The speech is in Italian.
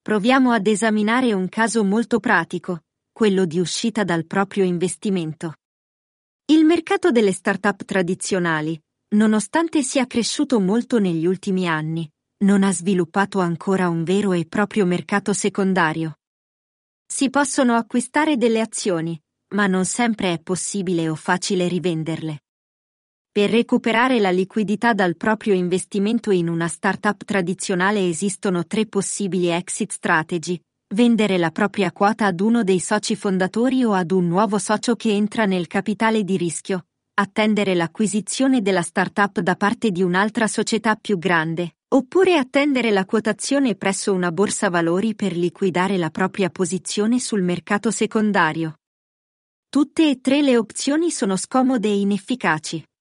Proviamo ad esaminare un caso molto pratico, quello di uscita dal proprio investimento. Il mercato delle start-up tradizionali, nonostante sia cresciuto molto negli ultimi anni, non ha sviluppato ancora un vero e proprio mercato secondario. Si possono acquistare delle azioni, ma non sempre è possibile o facile rivenderle. Per recuperare la liquidità dal proprio investimento in una startup tradizionale esistono 3 possibili exit strategy: vendere la propria quota ad uno dei soci fondatori o ad un nuovo socio che entra nel capitale di rischio, attendere l'acquisizione della startup da parte di un'altra società più grande, oppure attendere la quotazione presso una borsa valori per liquidare la propria posizione sul mercato secondario. Tutte e 3 le opzioni sono scomode e inefficaci.